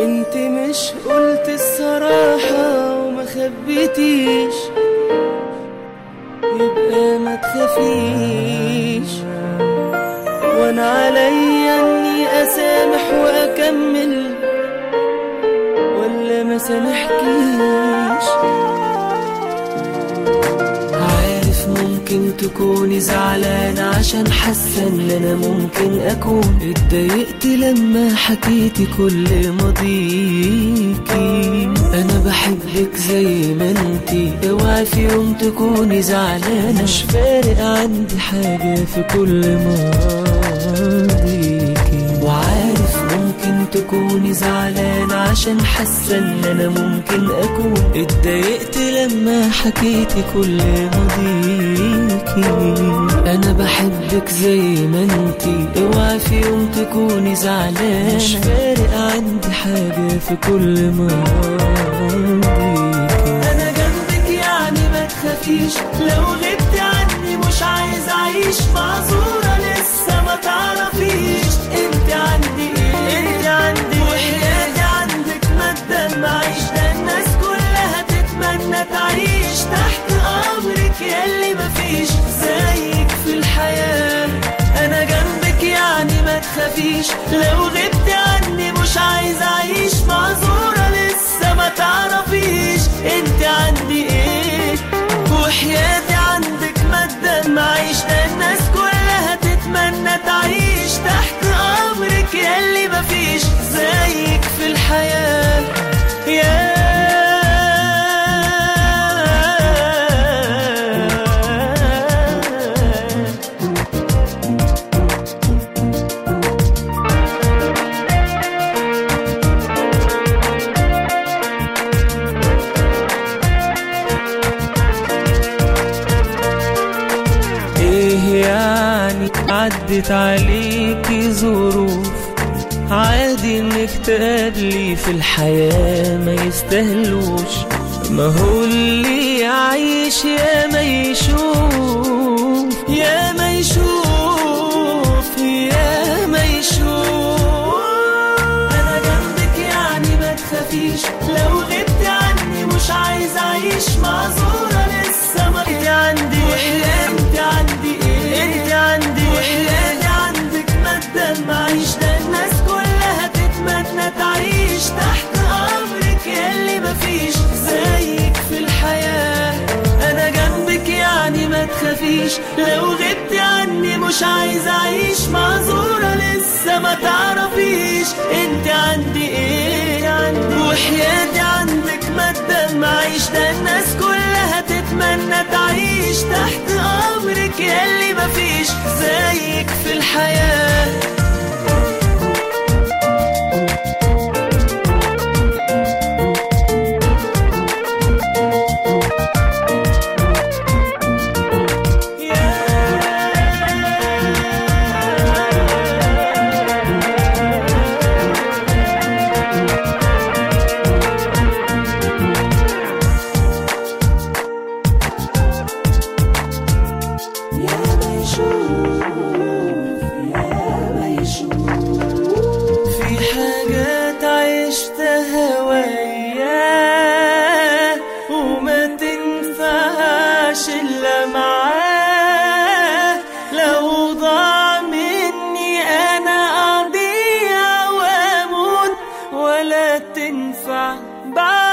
انت مش قلت الصراحة وما خبيتيش، يبقى ما تخافيش. وانا عليا اني اسامح واكمل ولا ما سامحكيش. عارف ممكن تكوني زعلانة عشان حاسة ان انا ممكن اكون اتضايقت لما حكيتي كل ماضيكي. انا بحبك زي ما انتي، اوعي في يوم تكوني زعلانة، مش فارق عندي حاجة في كل ماضيكي. وعارف ممكن تكوني زعلانة عشان حاسة ان انا ممكن اكون اتضايقت لما حكيتي كل ماضيكي. انا بحبك زي ما انتي، اوعي في يوم تكوني زعلانة، مش فارق عندي حاجة في كل ماضيكي. انا جنبك يعني ما تخافيش، لو غبت عني مش عايز اعيش معذورة لسه ما تعرفيش. انت عندي ايه انت عندي وحياتي عندك ما تدمعيش، ده الناس كلها تتمنى تعيش تحت امرك ياللي مفيش زيك في الحياة. انا جنبك يعني ما تخافيش، لو غبت عني مش عايز اعيش معذورة لسه ما تعرفيش. انت عندي ايه وحياتي عندك ما تدمعيش، ده الناس كلها تتمنى تعيش تحت امرك ياللي مفيش زيك في الحياة. يعني عدت عليكي ظروف، عادي انك تقابلي في الحياة ما يستاهلوش. ما هو اللي يعيش يا ما يشوف، يا ما يشوف، يا ما يشوف. انا جنبك يعني ما تخافيش، لو غبت عني مش عايز اعيش معذورة لسه ما انت عندي وحياتي عندي ايه انت عندي وحياتي عندك ما تدمعيش، ده الناس كلها تتمنى تعيش تحت امرك ياللي مفيش زيك في الحياة. انا جنبك يعني ما تخافيش، لو غبت عني مش عايز اعيش معذورة لسه ما تعرفيش. انت عندي ايه عندي وحياتي عندك ما تدمعيش، ده الناس كلها تتمنى تعيش تحت امرك ياللي مفيش زيك في الحياة. في حاجات عشتها وياه وما تنفعش إلا معاه، لو ضاع مني أنا أضيع وأموت ولا تنفع بعد